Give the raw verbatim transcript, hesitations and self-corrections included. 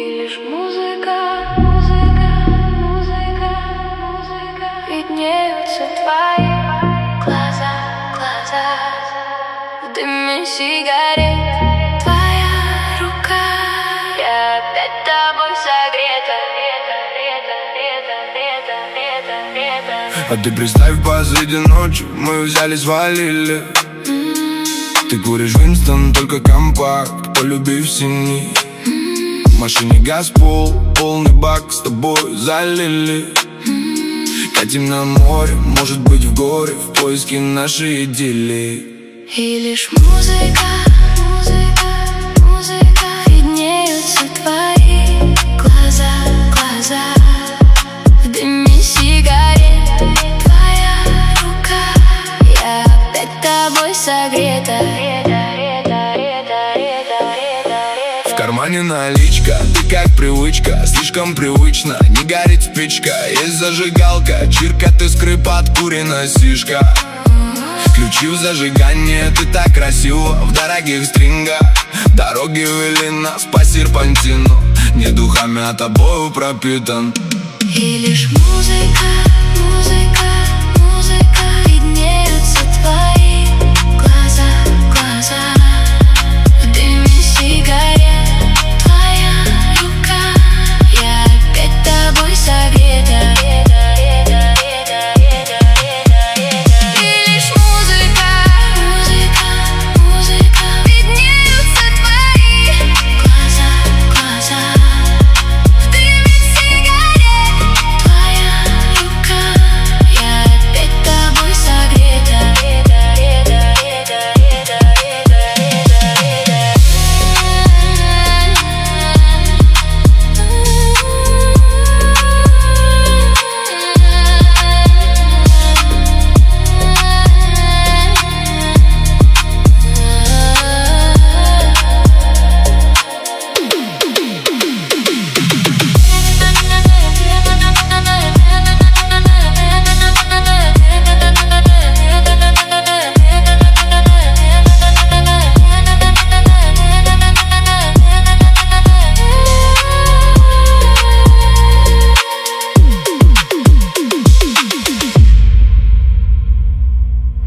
И лишь музыка, музыка, музыка, музыка. Виднеются твои глаза, глаза в дыме сигарет. Твоя рука, я опять тобой согрета. А ты представь, посреди ночи мы взяли, свалили. Ты куришь Винстон, только компакт, полюбив синий. В машине газ пол, полный бак, с тобой залили. Катим на море, может быть в горе, в поиске нашей идиллии. И лишь музыка, музыка, музыка. Виднеются твои глаза, глаза в дыме сигарет. Твоя рука, я опять тобой согрета. В кармане наличка, ты как привычка, слишком привычно, не горит спичка. Есть зажигалка, чирка, ты скрип, откурена сишка. Ключи в зажигание, ты так красиво в дорогих стрингах. Дороги вели нас по серпантину, не духами, а тобою пропитан. И лишь музыка, музыка.